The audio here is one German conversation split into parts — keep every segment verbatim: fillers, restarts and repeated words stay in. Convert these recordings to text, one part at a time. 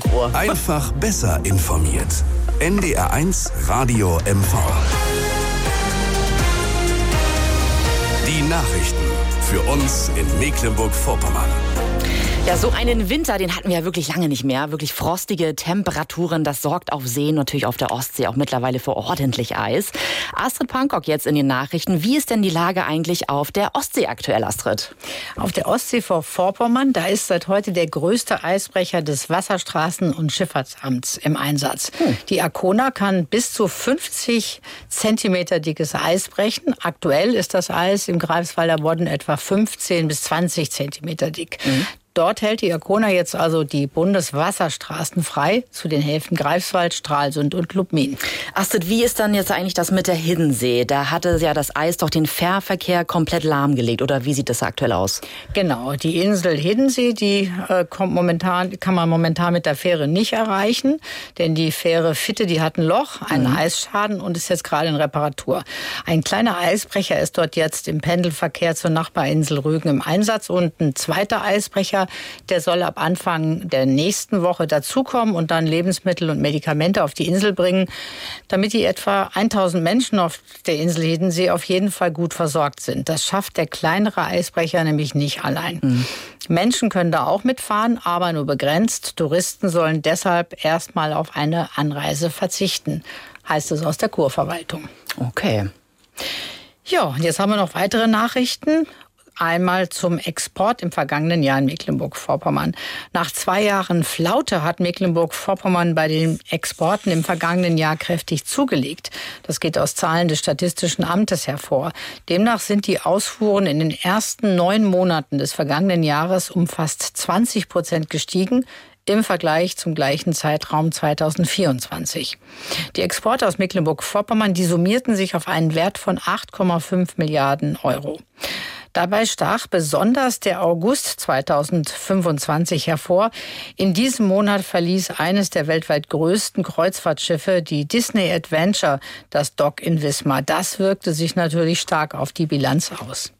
Uhr. Einfach besser informiert. N D R eins Radio M V. Die Nachrichten für uns in Mecklenburg-Vorpommern. Ja, so einen Winter, den hatten wir ja wirklich lange nicht mehr. Wirklich frostige Temperaturen, das sorgt auf Seen, natürlich auf der Ostsee auch mittlerweile für ordentlich Eis. Astrid Pankok jetzt in den Nachrichten. Wie ist denn die Lage eigentlich auf der Ostsee aktuell, Astrid? Auf der Ostsee vor Vorpommern, da ist seit heute der größte Eisbrecher des Wasserstraßen- und Schifffahrtsamts im Einsatz. Hm. Die Arkona kann bis zu fünfzig Zentimeter dickes Eis brechen. Aktuell ist das Eis im Greifswalder Bodden etwa fünfzehn bis zwanzig Zentimeter dick. Hm. Dort hält die Arkona jetzt also die Bundeswasserstraßen frei zu den Häfen Greifswald, Stralsund und Lubmin. Astrid, wie ist dann jetzt eigentlich das mit der Hiddensee? Da hatte ja das Eis doch den Fährverkehr komplett lahmgelegt. Oder wie sieht das aktuell aus? Genau, die Insel Hiddensee, die äh, kommt momentan, kann man momentan mit der Fähre nicht erreichen. Denn die Fähre Fitte, die hat ein Loch, einen mhm. Eisschaden und ist jetzt gerade in Reparatur. Ein kleiner Eisbrecher ist dort jetzt im Pendelverkehr zur Nachbarinsel Rügen im Einsatz. Und ein zweiter Eisbrecher, der soll ab Anfang der nächsten Woche dazukommen und dann Lebensmittel und Medikamente auf die Insel bringen, damit die etwa tausend Menschen auf der Insel Hiddensee auf jeden Fall gut versorgt sind. Das schafft der kleinere Eisbrecher nämlich nicht allein. Mhm. Menschen können da auch mitfahren, aber nur begrenzt. Touristen sollen deshalb erstmal auf eine Anreise verzichten, heißt es aus der Kurverwaltung. Okay. Ja, und jetzt haben wir noch weitere Nachrichten. Einmal zum Export im vergangenen Jahr in Mecklenburg-Vorpommern. Nach zwei Jahren Flaute hat Mecklenburg-Vorpommern bei den Exporten im vergangenen Jahr kräftig zugelegt. Das geht aus Zahlen des Statistischen Amtes hervor. Demnach sind die Ausfuhren in den ersten neun Monaten des vergangenen Jahres um fast zwanzig Prozent gestiegen im Vergleich zum gleichen Zeitraum zweitausendvierundzwanzig. Die Exporte aus Mecklenburg-Vorpommern, die summierten sich auf einen Wert von acht Komma fünf Milliarden Euro. Dabei stach besonders der August zweitausendfünfundzwanzig hervor. In diesem Monat verließ eines der weltweit größten Kreuzfahrtschiffe, die Disney Adventure, das Dock in Wismar. Das wirkte sich natürlich stark auf die Bilanz aus.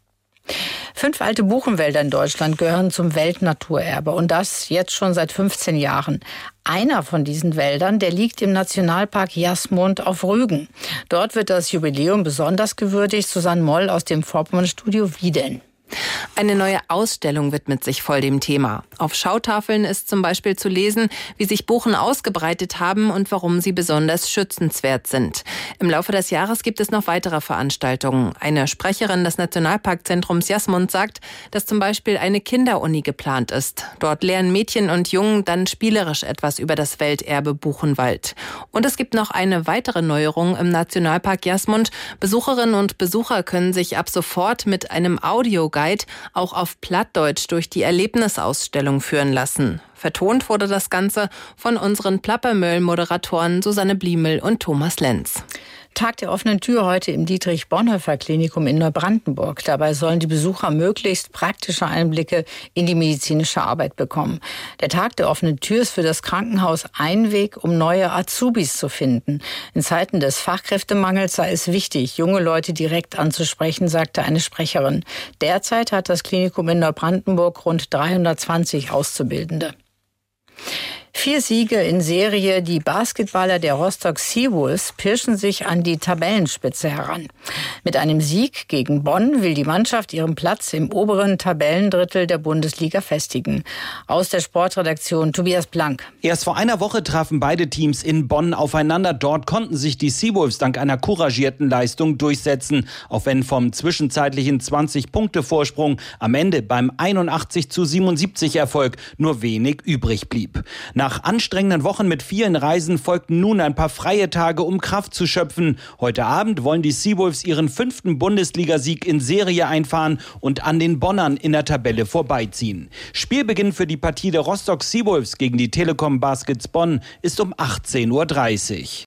Fünf alte Buchenwälder in Deutschland gehören zum Weltnaturerbe und das jetzt schon seit fünfzehn Jahren. Einer von diesen Wäldern, der liegt im Nationalpark Jasmund auf Rügen. Dort wird das Jubiläum besonders gewürdigt. Susanne Moll aus dem Vorpommern-Studio. Wie denn? Eine neue Ausstellung widmet sich voll dem Thema. Auf Schautafeln ist zum Beispiel zu lesen, wie sich Buchen ausgebreitet haben und warum sie besonders schützenswert sind. Im Laufe des Jahres gibt es noch weitere Veranstaltungen. Eine Sprecherin des Nationalparkzentrums Jasmund sagt, dass zum Beispiel eine Kinderuni geplant ist. Dort lernen Mädchen und Jungen dann spielerisch etwas über das Welterbe Buchenwald. Und es gibt noch eine weitere Neuerung im Nationalpark Jasmund. Besucherinnen und Besucher können sich ab sofort mit einem Audioguide auch auf Plattdeutsch durch die Erlebnisausstellung führen lassen. Vertont wurde das Ganze von unseren Plappermöll-Moderatoren Susanne Bliemel und Thomas Lenz. Tag der offenen Tür heute im Dietrich-Bonhoeffer-Klinikum in Neubrandenburg. Dabei sollen die Besucher möglichst praktische Einblicke in die medizinische Arbeit bekommen. Der Tag der offenen Tür ist für das Krankenhaus ein Weg, um neue Azubis zu finden. In Zeiten des Fachkräftemangels sei es wichtig, junge Leute direkt anzusprechen, sagte eine Sprecherin. Derzeit hat das Klinikum in Neubrandenburg rund dreihundertzwanzig Auszubildende. Vier Siege in Serie. Die Basketballer der Rostock Seawolves pirschen sich an die Tabellenspitze heran. Mit einem Sieg gegen Bonn will die Mannschaft ihren Platz im oberen Tabellendrittel der Bundesliga festigen. Aus der Sportredaktion Tobias Blank. Erst vor einer Woche trafen beide Teams in Bonn aufeinander. Dort konnten sich die Seawolves dank einer couragierten Leistung durchsetzen. Auch wenn vom zwischenzeitlichen zwanzig-Punkte-Vorsprung am Ende beim einundachtzig zu siebenundsiebzig Erfolg nur wenig übrig blieb. Nach anstrengenden Wochen mit vielen Reisen folgten nun ein paar freie Tage, um Kraft zu schöpfen. Heute Abend wollen die Seawolves ihren fünften Bundesligasieg in Serie einfahren und an den Bonnern in der Tabelle vorbeiziehen. Spielbeginn für die Partie der Rostock Seawolves gegen die Telekom Baskets Bonn ist um achtzehn Uhr dreißig.